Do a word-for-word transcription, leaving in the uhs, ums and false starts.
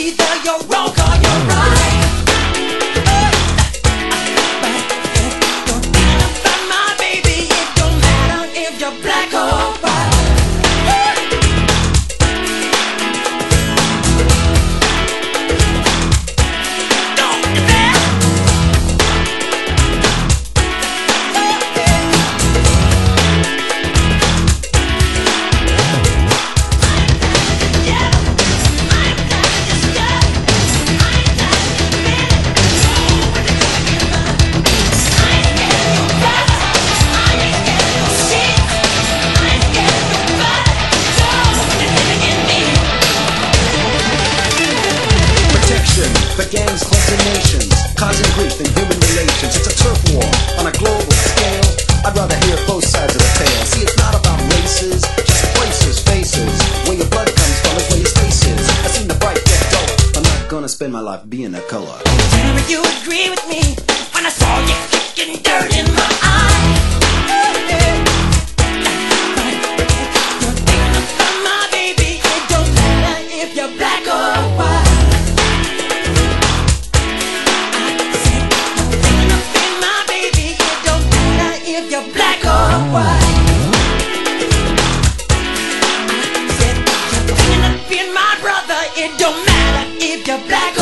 either you're wrong or you're right. Don't think about my baby, it don't matter if you're black or white. The gangs cluster nations, causing grief in human relations. It's a turf war on a global scale. I'd rather hear both sides of the tale. See, it's not about races, just places, faces. Where your blood comes from is where your space is. I've seen the bright get dull. I'm not gonna spend my life being a color. Tell me you agree with me when I saw you kicking dirt in my eye. You're thinking about my baby, it don't matter if you're black or white. If you're black or white, I said you're cleaning up in my brother. It don't matter if you're black or